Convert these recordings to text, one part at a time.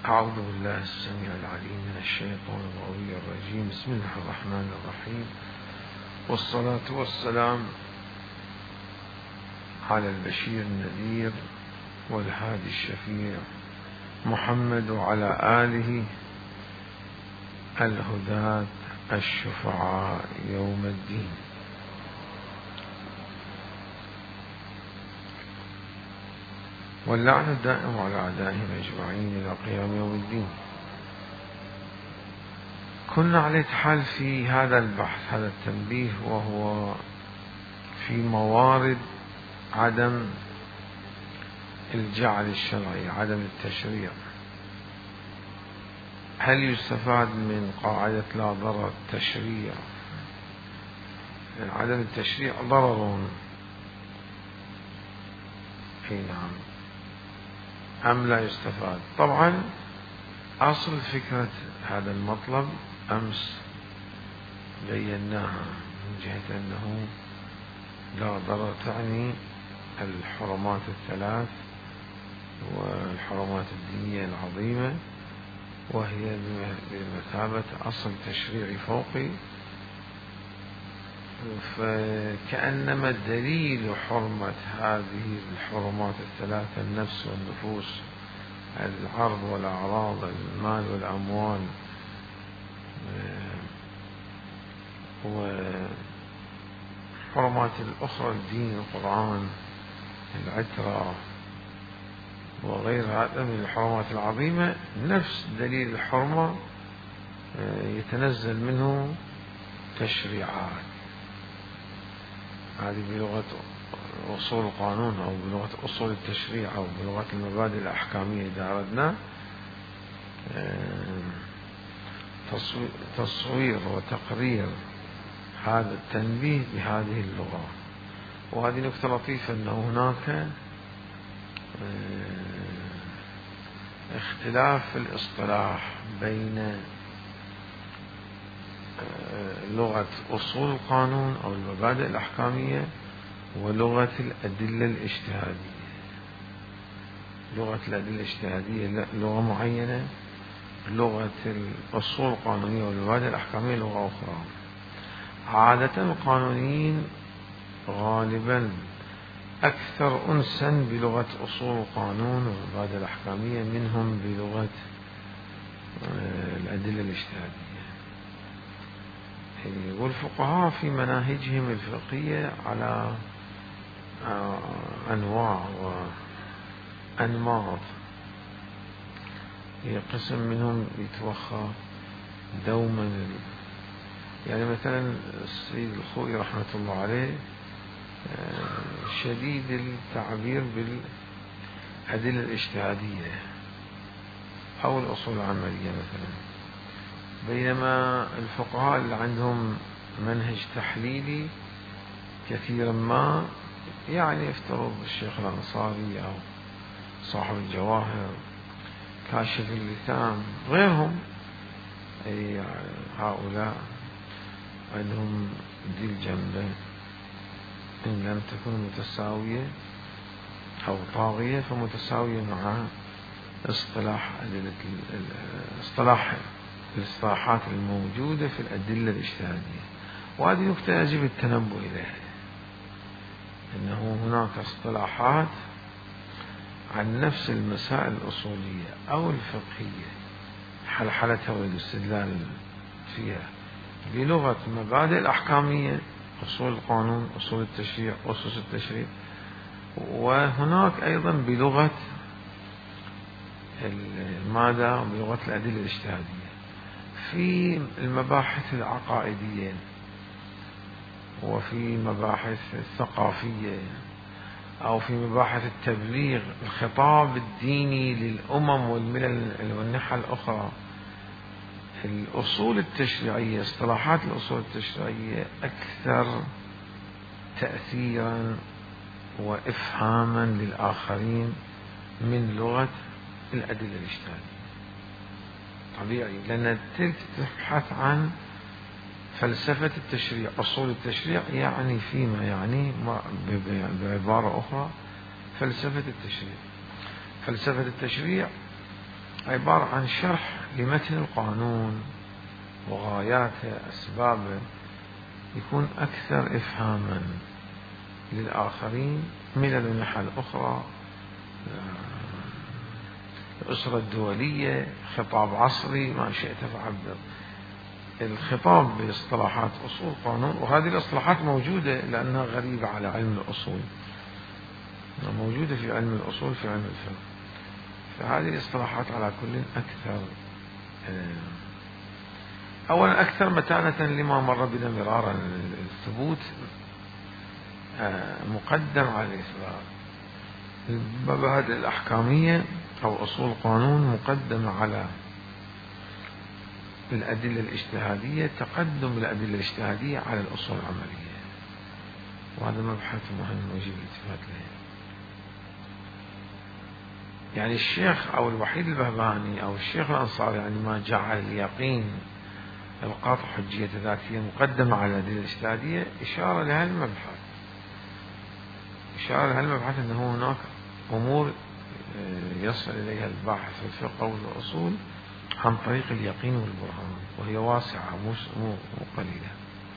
أعوذ بالله السميع العليم من الشيطان الغوي الرجيم. بسم الله الرحمن الرحيم، والصلاة والسلام على البشير النذير والهادي الشفيع محمد وعلى آله الهداة الشفعاء يوم الدين. واللعنة الدائم على أعدائهم أجمعين إلى قيام يوم الدين. كنا على حال في هذا البحث، هذا التنبيه، وهو في موارد عدم الجعل الشرعي، عدم التشريع. هل يستفاد من قاعدة لا ضرر التشريع؟ عدم التشريع ضرر، أي نعم، أم لا يستفاد؟ طبعا أصل فكرة هذا المطلب أمس بيناها من جهة أنه لا ضرر تعني الحرمات الثلاث والحرمات الدينية العظيمة، وهي بمثابة أصل تشريعي فوقي. فكأنما دليل حرمة هذه الحرمات الثلاثة، النفس والنفوس، العرض والأعراض، المال والأموال، وحرمات الأخرى، الدين، القرآن، العترة، وغير هذا من الحرمات العظيمة، نفس دليل الحرمة يتنزل منه تشريعات. هذه بلغة أصول القانون، أو بلغة أصول التشريع، أو بلغة المبادئ الأحكامية إذا أردنا تصوير وتقرير هذا التنبيه بهذه اللغة. وهذه نكتة لطيفة، أنه هناك اختلاف في الاصطلاح بين لغة أصول القانون أو المبادئ الأحكامية ولغة الأدلة الاجتهادية. لغة الأدلة الاجتهادية لغة معينة، لغة الأصول القانونية والمبادئ الأحكامية لغة أخرى. عادة القانونيين غالبا أكثر أنسا بلغة أصول القانون والمبادئ الأحكامية منهم بلغة الأدلة الاجتهادية. والفقهاء في مناهجهم الفقهية على أنواع وأنماط. قسم منهم يتوخى دوما، يعني مثلا السيد الخوئي رحمة الله عليه شديد التعبير بالأدلة الاجتهادية أو الأصول العملية مثلا، بينما الفقهاء اللي عندهم منهج تحليلي كثيرا ما، يعني يفترض الشيخ الأنصاري أو صاحب الجواهر، كاشف اللثام، غيرهم، أي هؤلاء عندهم ذي الجنبة إن لم تكن متساوية أو طاغية فمتساوية مع الاصطلاحات الموجودة في الأدلة الاجتهادية. وهذه نكتة يجب التنبه إليها، أنه هناك اصطلاحات عن نفس المسائل الأصولية أو الفقهية حلحلتها والاستدلال فيها بلغة مبادئ الأحكامية، أصول القانون، أصول التشريع، أسس التشريع، وهناك أيضا بلغة ماذا؟ بلغة الأدلة الاجتهادية في المباحث العقائدية وفي مباحث الثقافية أو في مباحث التبليغ، الخطاب الديني للأمم والملل والنحى الأخرى. الأصول التشريعية، اصطلاحات الأصول التشريعية أكثر تأثيرا وإفهاما للآخرين من لغة الأدلة الاجتهادية. طبيعي، لأن تلك تبحث عن فلسفة التشريع، أصول التشريع، يعني فيما يعني بعبارة أخرى فلسفة التشريع. فلسفة التشريع عبارة عن شرح لمتن القانون وغاياته أسبابه، يكون أكثر إفهاما للآخرين من الناحية الأخرى. الأسرة الدولية، خطاب عصري، ما شئت فعبر. الخطاب باصطلاحات أصول قانون، وهذه الاصطلاحات موجودة لأنها غريبة على علم الأصول، موجودة في علم الأصول في علم الفقه. فهذه الاصطلاحات على كل أكثر، أولا أكثر متانة لما مر بنا مرارا. الثبوت مقدم على الإثبات. المبادئ الأحكامية أو أصول قانون مقدمة على الأدلة الاجتهادية، تقدم الأدلة الاجتهادية على الأصول العملية. وهذا مبحث مهم ويجب الالتفات له. يعني الشيخ أو الوحيد البهبهاني أو الشيخ الأنصاري عندما جعل اليقين القاطع حجية ذاتية مقدمة على الأدلة الاجتهادية، إشارة لهالمبحث، إشارة لهالمبحث أنه هناك أمور يصل إليها الباحث في الفقه والأصول عن طريق اليقين والبرهان، وهي واسعة مو قليلة.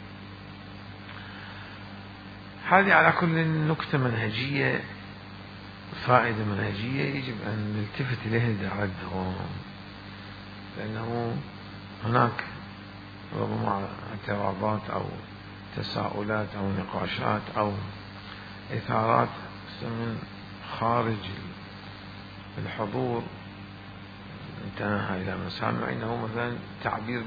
هذه على كل نكتة منهجية، فائدة منهجية يجب أن نلتفت إليها على الدوام، لأنه هناك ربما اعتراضات أو تساؤلات أو نقاشات أو إثارات من خارج الحضور انتهى إلى مسامع، إنه مثلا تعبير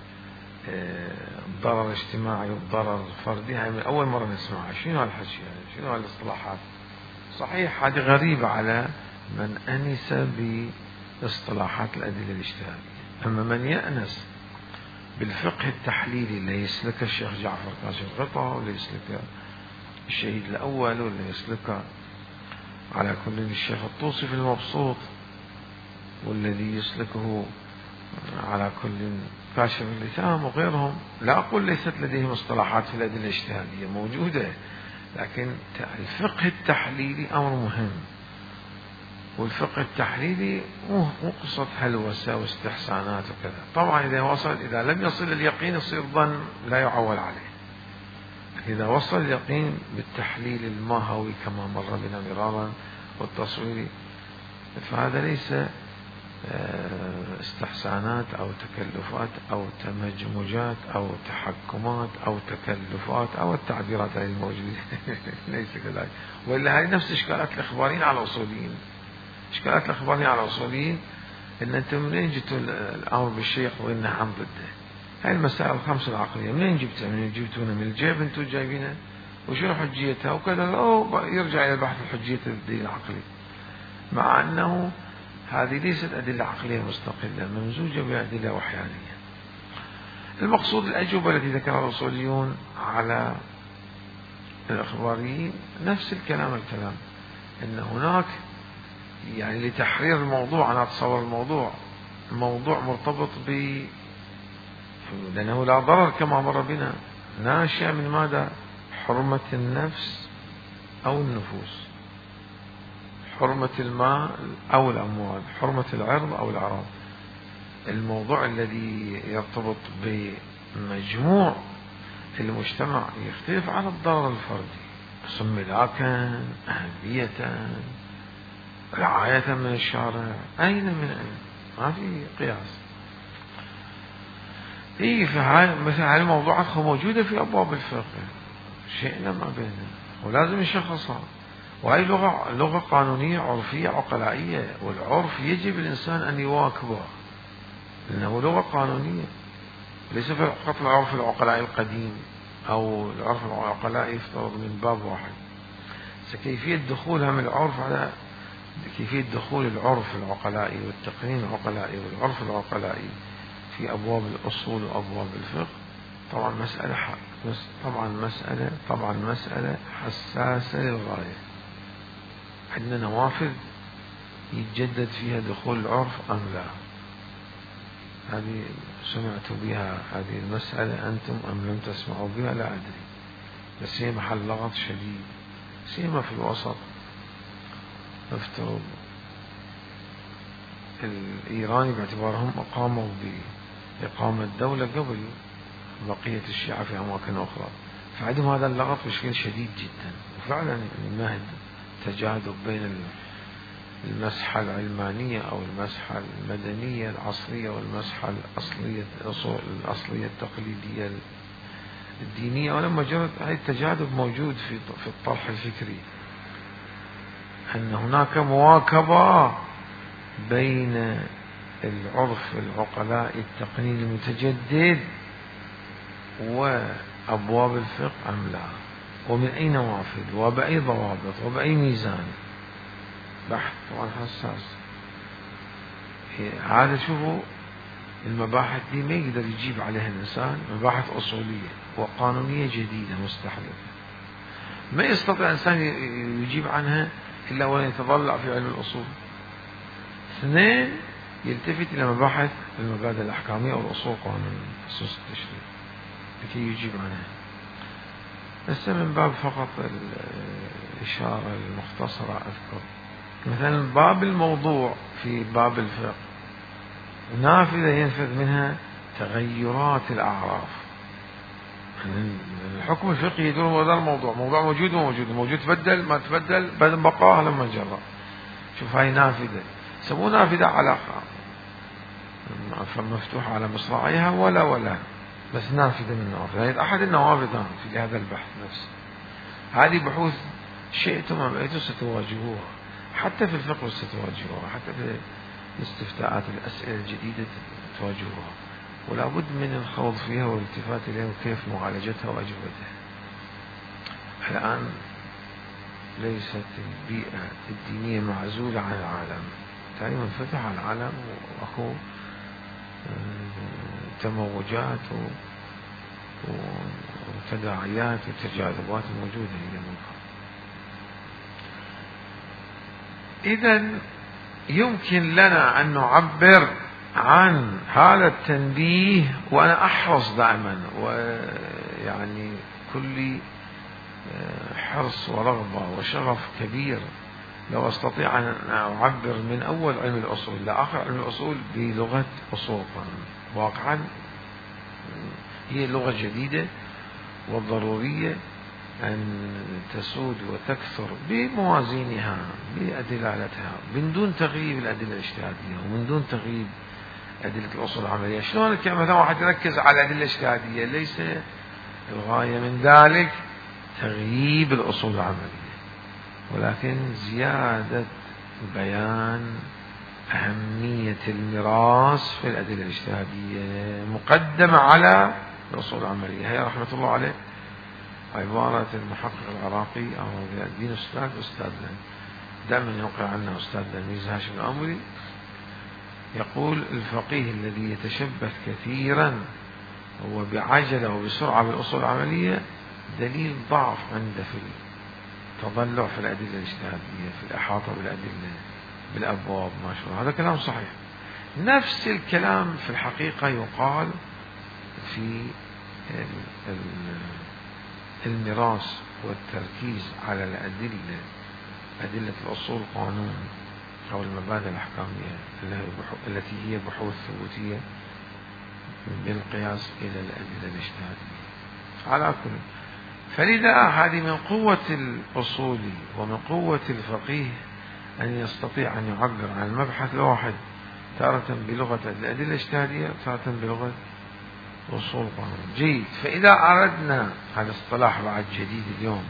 بالضرر الاجتماعي والضرر الفردي. هاي أول مرة نسمعها. شنو هالحكي يعني؟ شنو هالاصطلاحات؟ صحيح هذه غريبة على من أنس باصطلاحات الأدلة الاجتهادية. أما من يأنس بالفقه التحليلي اللي يسلك الشيخ جعفر كاشف الغطاء، واللي يسلك الشهيد الأول، واللي يسلك على كل الشيخ الطوسي في المبسوط، والذي يسلكه على كل كاشف اللثام وغيرهم، لا أقول ليست لديهم اصطلاحات في الأدلة الاجتهادية، موجودة، لكن الفقه التحليلي أمر مهم. والفقه التحليلي مو قصة هلوسة واستحسانات وكذا. طبعا إذا لم يصل اليقين يصير ظن لا يعول عليه. إذا وصل اليقين بالتحليل الماهوي كما مر بنا مرارا والتصويري، فهذا ليس استحسانات أو تكلفات أو تمجمجات أو تحكمات أو تكلفات أو التعبيرات هذه الموجودة ليس كذلك. وإلا هذه نفس إشكالات الإخباريين على الأصوليين. إشكالات الإخباريين على الأصوليين إن أنتم منين جبتوا الأمر بالشيء يقولون نعم ضده؟ هاي المسائل الخمس العقلية منين جبتها؟ منين جبتونا؟ من الجيب أنتم جايبينها؟ وشو حجيتها وكذا؟ أو يرجع إلى بحث حجية الدليل العقلي، مع أنه هذه ليست أدلة عقلية مستقلة، ممزوجة بأدلة وحيانية. المقصود الأجوبة التي ذكرها الأصوليون على الإخباريين نفس الكلام، أن هناك يعني لتحرير الموضوع. أنا أتصور الموضوع مرتبط لأنه لا ضرر كما مر بنا، ناشئ من ماذا؟ حرمة النفس أو النفوس، حرمة المال أو الأموال، حرمة العرض أو الأعراض. الموضوع الذي يرتبط بمجموع المجتمع يختلف عن الضرر الفردي، ملاكا، أهمية، رعاية من الشارع، أين من أين؟ ما في قياس. مثلا هاي الموضوعات موجودة في أبواب الفقه، شئنا ما بيننا، ولازم نشخصها. وهي لغة قانونية عرفية عقلائية، والعرف يجب الإنسان أن يواكبه، لأنه لغة قانونية، ليس فقط العرف العقلائي القديم أو العرف العقلائي يفترض من باب واحد. كيفية دخولها من العرف على كيفية دخول العرف العقلائي والتقنين العقلائي والعرف العقلائي في أبواب الأصول وأبواب الفقه، طبعا مسألة حساسة للغاية. عندنا نوافذ يتجدد فيها دخول العرف أم لا؟ هذه سمعت بها هذه المسألة أنتم أم لم تسمعوا بها؟ لا أدري، بس هي محل لغط شديد، سيما في الوسط. افترض الإيراني باعتبارهم قاموا بإقامة دولة قبل بقية الشيعة في أماكن أخرى، فعندهم هذا اللغط بشكل شديد جدا. وفعلا مهد تجاذب بين المسحة العلمانية أو المسحة المدنية العصرية والمسحة الأصلية التقليدية الدينية، ولما جرت هذا التجاذب موجود في الطرح الفكري، أن هناك مواكبة بين العرف العقلاء التقنيني المتجدد وأبواب الفقه أم لا، ومن أي نوافذ وبأي ضوابط وبأي ميزان. بحث طبعا حساس. هذا شوفوا المباحث دي ما يقدر يجيب عليها الإنسان، مباحث أصولية وقانونية جديدة مستحدثة ما يستطيع الإنسان يجيب عنها إلا وأن يتضلع في علم الأصول. اثنين، يلتفت إلى مباحث المبادئ الأحكامية والأصول القانونية خصوص التشريع لكي يجيب عنها. بس من باب فقط الإشارة المختصرة أذكر مثلا باب الموضوع في باب الفقه نافذة ينفذ منها تغيرات الأعراف. الحكم الفقهي يدور مدار الموضوع، موضوع موجود وموجود، موجود تبدل ما تبدل بعد بقاء لما جرى. شوف هاي نافذة سموه نافذة علاقة مفتوحة على مصراعيها ولا بس نافذة من النوافذ، يعني أحد النوافذ في هذا البحث نفسه. هذه بحوث شئتم أم أبيتم ستواجهوها، حتى في الفقه ستواجهوها، حتى في الاستفتاءات الأسئلة الجديدة تواجهوها، ولا بد من الخوض فيها والالتفات إليها وكيف معالجتها وأجوبتها. الآن ليست البيئة الدينية معزولة عن العالم، تاني منفتح على العالم وأخو تموجات وتداعيات وتجاذبات موجودة إلى منها. إذن يمكن لنا أن نعبر عن هذا التنبيه، وأنا أحرص دائما ويعني كل حرص ورغبة وشغف كبير لو أستطيع أن أعبر من أول علم الأصول لآخر علم الأصول بلغة أصول القانون. واقعا هي لغة جديدة والضرورية أن تسود وتكثر بموازينها بأدلالتها من دون تغييب الأدلة الاجتهادية ومن دون تغييب أدلة الأصول العملية. شلون مثلا واحد يركز على الأدلة الاجتهادية؟ ليس الغاية من ذلك تغييب الأصول العملية، ولكن زيادة بيان أهمية الميراث في الأدلة الاجتهادية مقدمة على الأصول العملية. هي رحمة الله عليه عبارة المحقق العراقي أو الدين أستاذنا دائما يوقع عنا أستاذنا ميز هاشم الأمري، يقول الفقيه الذي يتشبث كثيرا وبعجلة وبسرعة بالأصول العملية دليل ضعف عنده في التضلع في الأدلة الاجتهادية، في الإحاطة بالأدلة بالأبواب ما شاء الله. هذا كلام صحيح. نفس الكلام في الحقيقة يقال في الميراث والتركيز على الأدلة، أدلة الأصول القانون أو المبادئ الأحكامية التي هي بحوث ثبوتية بالقياس إلى الأدلة الاجتهادية. على كل فلذا هذه من قوة الأصولي ومن قوة الفقيه أن يستطيع أن يعبر عن المبحث الواحد تارة بلغة الأدلة الاجتهادية تارة بلغة أصول القانون. جيد. فإذا أردنا هذا اصطلاح بعد جديد اليوم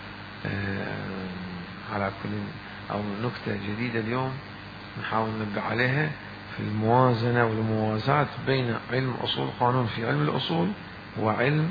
على كل أو نكتة جديدة اليوم نحاول ننبه عليها في الموازنة والموازاة بين علم أصول القانون في علم الأصول وعلم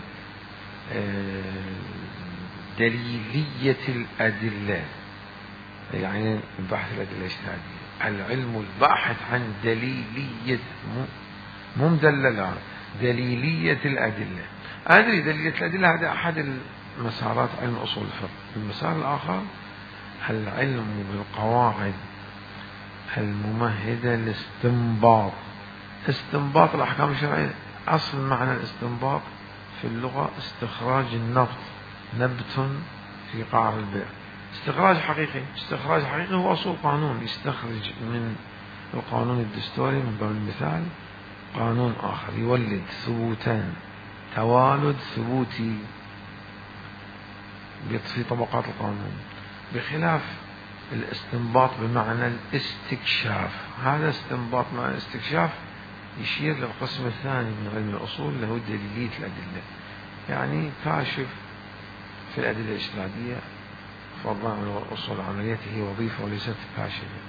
دليلية الأدلة، يعني بحث الأدلة الاجتهادية، العلم الباحث عن دليلية مو مدللة دليلية الأدلة. أدري دليلية الأدلة هذا أحد المسارات علم أصول الفقه. المسار الآخر العلم بالقواعد الممهدة لاستنباط استنباط الأحكام الشرعية. أصل معنى الاستنباط في اللغة استخراج النبط، نبت في قعر البئر. استخراج حقيقي هو أصول قانون، يستخرج من القانون الدستوري من باب المثال قانون آخر يولد ثبوتان، توالد ثبوتي في طبقات القانون، بخلاف الاستنباط بمعنى الاستكشاف. هذا استنباط مع الاستكشاف يشير للقسم الثاني من علم الأصول اللي هو دليلية الأدلة، يعني كاشف في الأدلة الاجتهادية، فضلا عن الأصول عمليته هي وظيفة وليست كاشفة.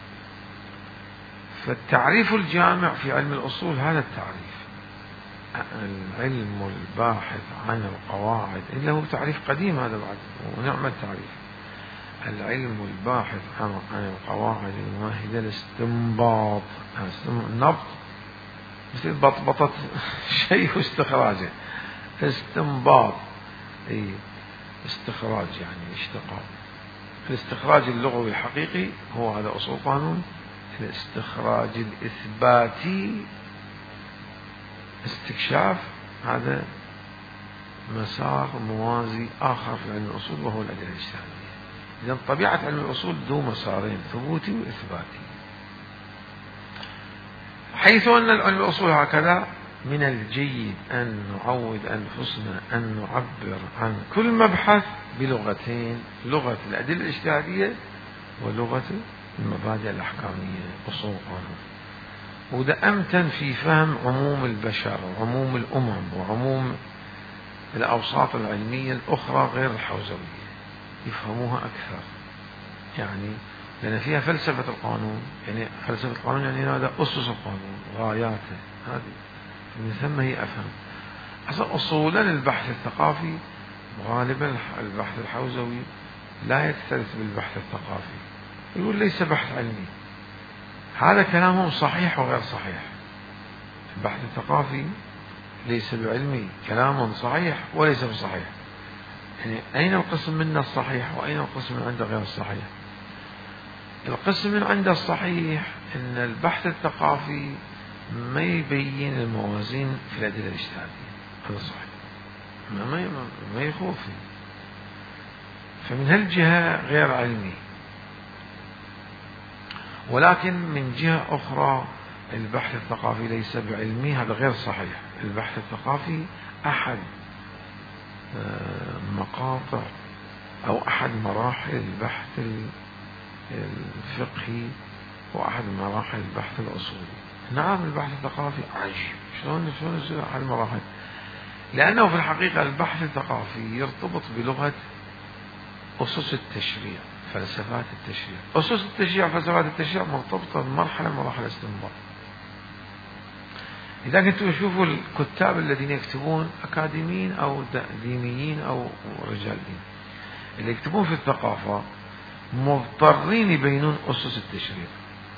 فالتعريف الجامع في علم الأصول هذا التعريف، العلم الباحث عن القواعد، إلا هو تعريف قديم هذا بعد ونعم التعريف، العلم الباحث عن القواعد الممهدة لاستنباط، النبط مثل بطبطة شيء واستخراجه، استنباط أي استخراج يعني اشتقاق. الاستخراج اللغوي الحقيقي هو هذا أصول قانون، الاستخراج الإثباتي استكشاف هذا مسار موازي آخر في علم الأصول وهو الأدلة الاجتهادية. إذن طبيعة علم الأصول ذو مسارين، ثبوتي وإثباتي. حيث أن علم الأصول هكذا، من الجيد أن نعود أنفسنا أن نعبر عن كل مبحث بلغتين، لغة الأدلة الاجتهادية ولغة المبادئ الأحكامية أصول قانون، وده أمتن في فهم عموم البشر وعموم الأمم وعموم الأوساط العلمية الأخرى غير الحوزوية، يفهموها أكثر. يعني لأن فيها فلسفة القانون، يعني فلسفة القانون يعني هذا أسس القانون غاياته، هذه من ثم هي أفهم. أصلا أصولا البحث الثقافي غالبا البحث الحوزوي لا يكترث بالبحث الثقافي، يقول ليس بحث علمي. هذا كلامهم صحيح وغير صحيح. البحث الثقافي ليس بعلمي، كلام صحيح وليس بصحيح. يعني أين القسم منا الصحيح وأين القسم من عنده غير الصحيح؟ القسم من عنده الصحيح أن البحث الثقافي ما يبين الموازين في الأدلة الاجتهادية، هذا صحيح، ما يخوف. فمن هالجهة غير علمي. ولكن من جهة أخرى البحث الثقافي ليس بعلمي، هذا غير صحيح. البحث الثقافي أحد مقاطع أو أحد مراحل البحث الفقهي وأحد مراحل البحث الأصولي. نعم البحث الثقافي عجيب، شلون يصير أحد المراحل؟ لأنه في الحقيقة البحث الثقافي يرتبط بلغة أسس التشريع، فلسفات التشريع. أسس التشريع فلسفات التشريع مرتبطة بمرحلة من مراحل الاستنباط. إذا كنتم تشوفوا الكتاب الذين يكتبون أكاديميين أو دينيين أو رجال دين، اللي يكتبون في الثقافة مضطرين يبينون أسس التشريع،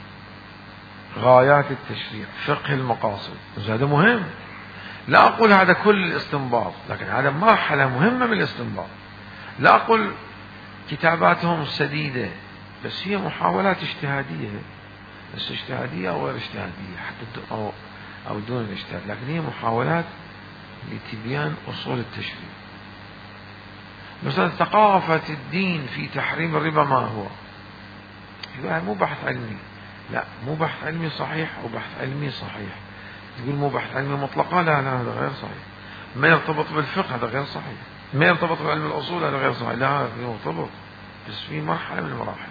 غايات التشريع، فقه المقاصد. هذا مهم، لا أقول هذا كل الاستنباط، لكن هذا مرحلة مهمة من الاستنباط. لا أقول كتاباتهم سديدة، بس هي محاولات اجتهادية، بس اجتهادية أو غير اجتهادية حتى أو دون الاجتهاد، لكن هي محاولات لتبيان أصول التشريع. مثلا ثقافة الدين في تحريم الربا ما هو؟ يبقى مو بحث علمي، لا مو بحث علمي صحيح أو بحث علمي صحيح. تقول مو بحث علمي مطلقا، لا هذا غير صحيح. ما يرتبط بالفقه هذا غير صحيح. ما يرتبط بعلم الأصول هذا غير صحيح، لا هذا يرتبط بس في مرحلة من المراحل.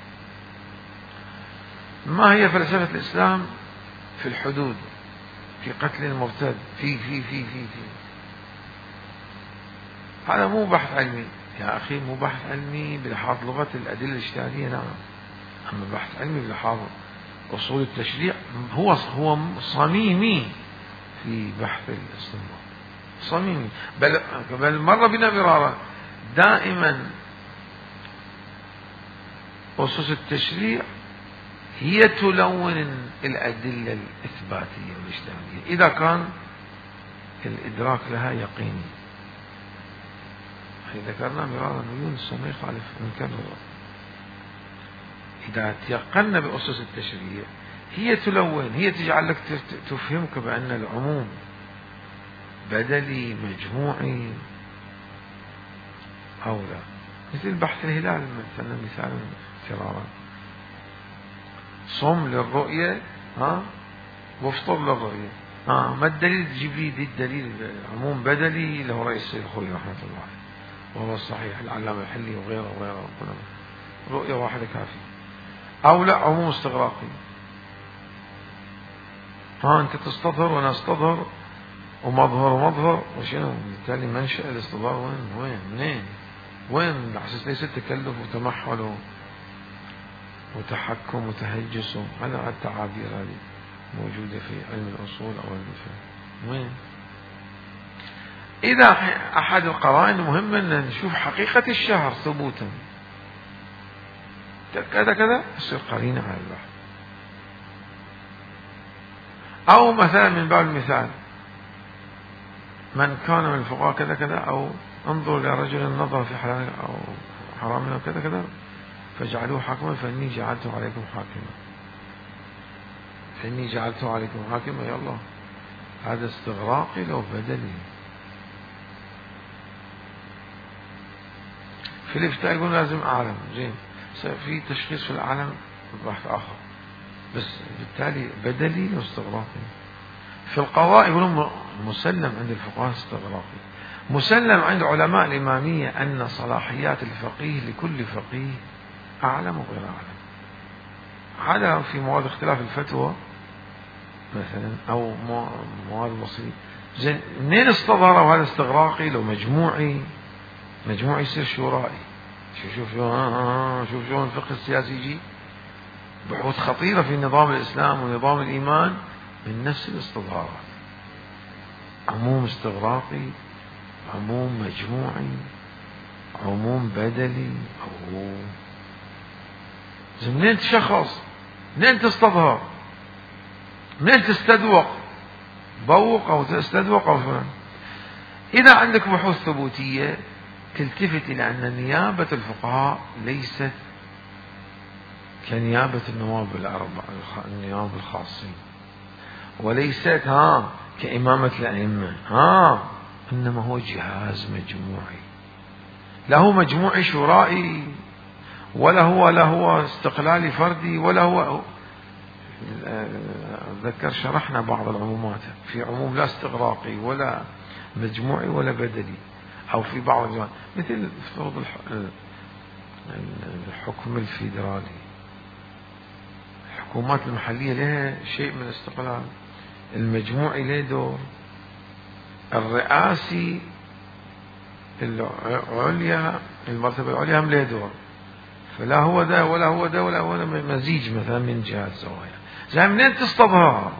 ما هي فلسفة الإسلام في الحدود، في قتل المرتد، في هذا مو بحث علمي يا أخي، مو بحث علمي بلحاظ لغة الأدلة الاجتهادية، نعم. أما بحث علمي بلحاظ أصول التشريع هو صميمي في بحث الاستنباط، صميمي. بل مر بنا مرارا، دائما أسس التشريع هي تلون الأدلة الإثباتية والاجتهادية إذا كان الإدراك لها يقيني. ذكرنا مرارا يونس وما يخالف نكرر، إذا تيقنا بأسس التشريع هي تلون، هي تجعل لك تفهمك بأن العموم بدلي مجموعي أو لا. مثل بحث الهلال مثلا، مثالا كرارا، صم للرؤية وافطر للرؤية. ما الدليل تجيب لي دي الدليل عموم بدلي له رئيس السيد الخوئي رحمة الله عليه، وهو الصحيح العلامة الحلي وغيره رؤية واحدة كافية. أو لا عموم استغراقي، أنت تستظهر وأنا أستظهر ومظهر وشنو، بالتالي منشأ الاستظهار وين الأحساس ليس تكلف وتمحل وتحكم وتهجس، هذا التعابير هذه موجودة في علم الأصول أو علم الفقه. وين إذا أحد القرائن المهمة أن نشوف حقيقة الشهر ثبوتا كذا يصير قرينة على البحث. أو مثلا من باب المثال من كان من الفقهاء كذا أو انظر لرجل نظر في حلال أو حرام أو كذا فاجعلوه حاكما فإني جعلته عليكم حاكما. يا الله هذا استغراقي لو بدلي. في الافتاء يقول لازم أعلم، زين في تشخيص في العالم بحث آخر، بس بالتالي بدلي واستغراقي. في القضاء يقولون مسلم عند الفقهاء استغراقي، مسلم عند علماء الإمامية أن صلاحيات الفقيه لكل فقيه أعلم وغير أعلم. هذا في مواد اختلاف الفتوى مثلا أو مواد الوصية. زين منين استظهر وهذا استغراقي؟ لو مجموعي يصير شورائي. شوف شلون الفقه السياسي يجي بحوث خطيرة في نظام الإسلام ونظام الإيمان من نفس الاستظهارات، عموم استغراقي، عموم مجموعي، عموم بدلي. منين تشخص، منين تستظهر، منين تستدوق، بوق أو تستدوق أو فلان. إذا عندك بحوث ثبوتية تلتفت إلى أن نيابة الفقهاء ليست كنيابة النواب النواب الخاصين، وليست كإمامة الأئمة، إنما هو جهاز مجموعي، له مجموعي شورائي، ولا هو استقلالي فردي، ولا هو أتذكر شرحنا بعض العمومات، في عموم لا استغراقي ولا مجموعي ولا بدلي، أو في بعض الجوانب مثل افترض الحكم الفيدرالي، الحكومات المحلية لها شيء من الاستقلال، المجموعي له دور، الرئاسي العليا المرتبة العليا هم له دور، فلا هو ده ولا هو ده ولا هو ده، مزيج مثلا من جهات زوايا. زي منين تستظهر؟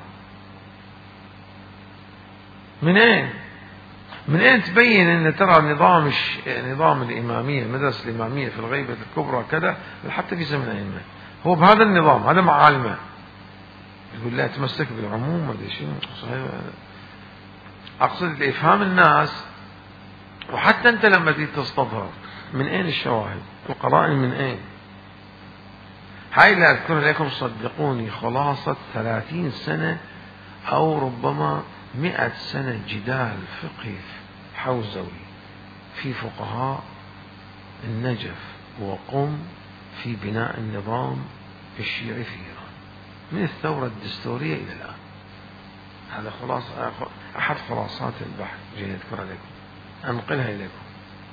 منين تبين ان ترى نظام الإمامية، المدرسة الإمامية في الغيبة الكبرى كذا، حتى في زمن الأئمة هو بهذا النظام، هذا معالمه. يقول لا تمسك بالعموم ما ادري شنو صحيح. اقصد لافهام الناس، وحتى انت لما تيجي تستظهر من اين الشواهد؟ القرائن من اين؟ هاي اللي اذكر لكم صدقوني خلاصة 30 سنة او ربما 100 سنة جدال فقهي حوزوي في فقهاء النجف وقم في بناء النظام الشيعي في إيران من الثورة الدستورية إلى الآن. هذا أحد خلاصات البحث، جاي أذكرها لكم أنقلها إليكم.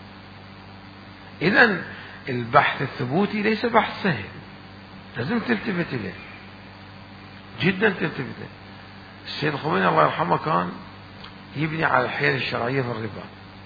إذن البحث الثبوتي ليس بحث سهل، لازم تلتفت إليه جدا، تلتفت إليه. السيد الخميني الله يرحمه كان يبني على الحيل الشرعية في الربا.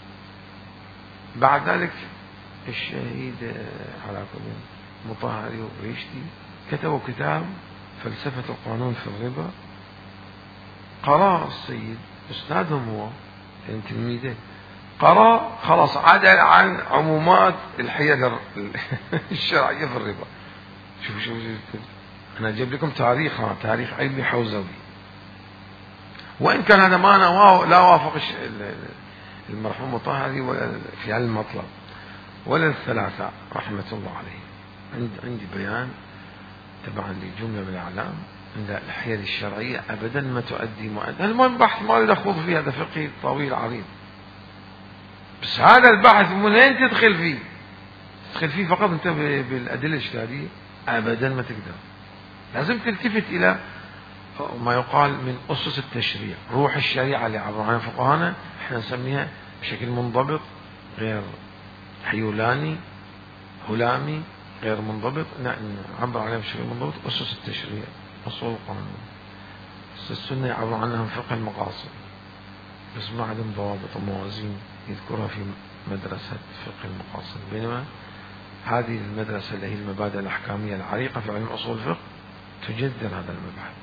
بعد ذلك الشهيد على مطهري وبريشتي كتبوا كتاب فلسفة القانون في الربا. قرأ السيد أستاذهم هو يعني تلميذه، قرأ خلاص عدل عن عمومات الحيل الشرعية في الربا. شوف أنا أجيب لكم تاريخ علمي حوزوي، وإن كان هذا ما لا وافق المرحوم مطهري ولا في علم المطلب ولا الثلاثة رحمة الله عليه. عندي بيان تبعا لجملة من الأعلام أن الحيل الشرعية أبدا ما تؤدي مؤدى. المهم بحث ما أريد أخوض فيه، هذا فقهي طويل عريض، بس هذا البحث منين تدخل فيه؟ تدخل فيه فقط أنت بالأدلة الاجتهادية؟ أبدا ما تقدر. لازم تلتفت إلى ما يقال من أسس التشريع، روح الشريعة اللي عبر عنها فقهانا احنا نسميها بشكل منضبط، غير حيولاني هلامي غير منضبط، نعبر عليها بشكل منضبط أسس التشريع، أصول القانون. السنة يعبر عنها فقه المقاصد، بس ما عندهم ضوابط وموازين يذكرها في مدرسة فقه المقاصد، بينما هذه المدرسة اللي هي المبادئ الأحكامية العريقة في علم أصول الفقه تجذر هذا المبحث.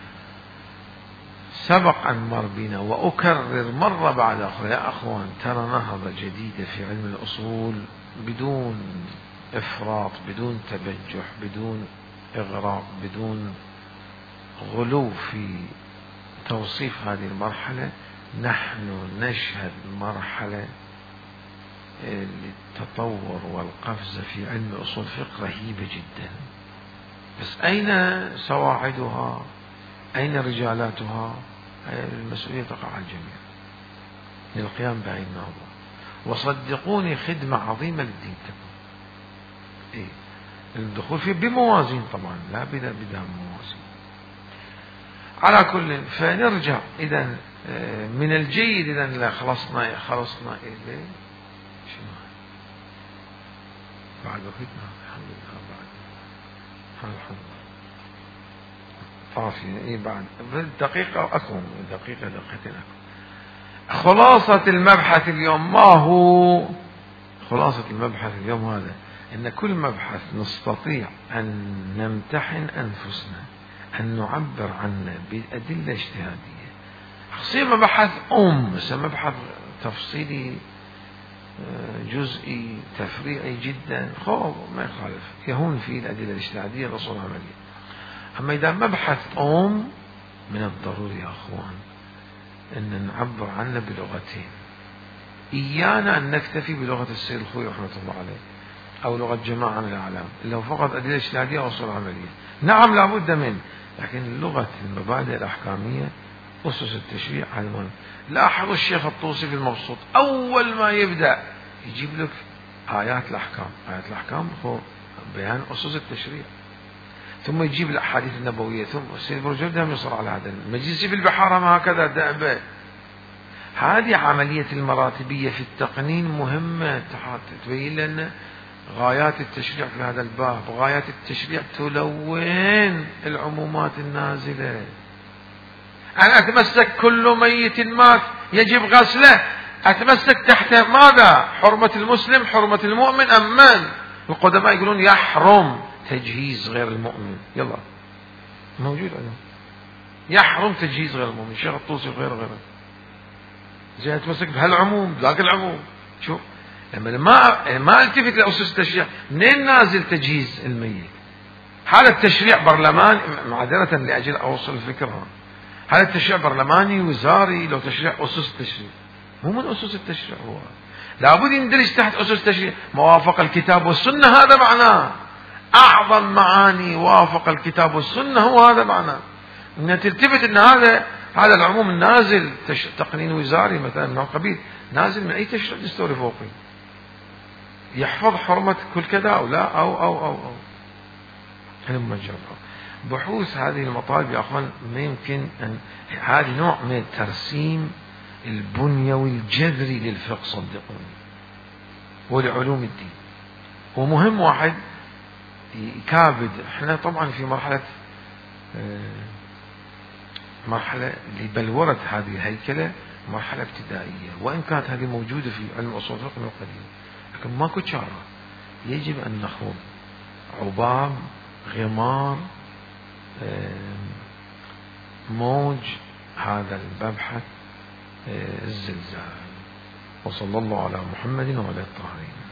سبق أن مر بنا وأكرر مرة بعد أخرى يا أخوان، ترى نهضة جديدة في علم الأصول بدون إفراط، بدون تبجح، بدون إغراق، بدون غلو في توصيف هذه المرحلة. نحن نشهد مرحلة للتطور والقفزة في علم أصول الفقه رهيبة جدا، بس أين سواعدها؟ أين رجالاتها؟ المسؤولية تقع على الجميع للقيام بهذه النهضة، وصدقوني خدمة عظيمة للدين تكون الدخول فيه بموازين طبعا، لا بدها موازين. على كل، فنرجع إذا من الجيد إذا خلصنا إليه شنو بعد وقتنا؟ الحمد لله بعد الحمد لله طافي بعد دقيقة أكون دقيقتين أكون. خلاصة المبحث اليوم ما هو؟ خلاصة المبحث اليوم هذا، إن كل مبحث نستطيع أن نمتحن أنفسنا، أن نعبر عنه بأدلة اجتهادية. خصيصا مبحث مبحث تفصيلي جزئي تفريعي جدا، ما يخالف، يهون فيه الأدلة الاجتهادية الأصول العملية. أما إذا مبحث من الضروري يا أخوان أن نعبر عنه بلغتين. إيانا أن نكتفي بلغة السيد الخوي رحمة الله عليه أو لغة جماعة من الأعلام اللي هو فقط أدلة اجتهادية وأصول عملية. نعم لابد من، لكن لغة المبادئ الأحكامية أسس التشريع هذا مهم. لاحظوا الشيخ الطوسي في المبسوط أول ما يبدأ يجيب لك آيات الأحكام. آيات الأحكام هو بيان أسس التشريع، ثم يجيب الأحاديث النبوية، ثم السيد برجردة يصر على هذا. المجلسي في البحارة ما هكذا دأبه. هذه عملية المراتبية في التقنين مهمة، تبين لنا غايات التشريع في هذا الباب. غايات التشريع تلون العمومات النازلة. أنا أتمسك كل ميت مات يجب غسله، أتمسك تحت ماذا؟ حرمة المسلم، حرمة المؤمن، أمان. القدماء يقولون يحرم تجهيز غير المؤمن، يلا موجود أنا يحرم تجهيز غير المؤمن. الشيخ الطوسي غيره زي أتمسك بهالعموم ذاك العموم. شو لما ما التفت لأسس التشريع، منين نازل تجهيز الميت؟ هذا التشريع برلماني، معذرة لأجل أوصل الفكرة، هذا التشريع برلماني وزاري، لو تشريع أسس التشريع مو من أسس التشريع، هو لابد يندرج تحت أسس التشريع. موافق الكتاب والسنة هذا معناه، أعظم معاني وافق الكتاب والسنة هو هذا معناه. أن تلتفت أن هذا العموم النازل تقنين وزاري مثلا من القبيل، نازل من أي تشريع دستوري فوقي يحفظ حرمة كل كذا أو لا أو لما نجربها بحوث هذه المطالب يا أخوان. ما يمكن أن هذا نوع من الترسيم البنيوي الجذري للفقه صدقوني ولعلوم الدين، ومهم واحد يكابد. احنا طبعا في مرحلة لبلورة هذه الهيكلة، مرحلة ابتدائية، وإن كانت هذه موجودة في علم أصول الفقه من القديم، لكن ماكو شارة. يجب أن نخوض عباب غمار موج هذا المبحث الزلزال. وصلى الله على محمد وعلى الطاهرين.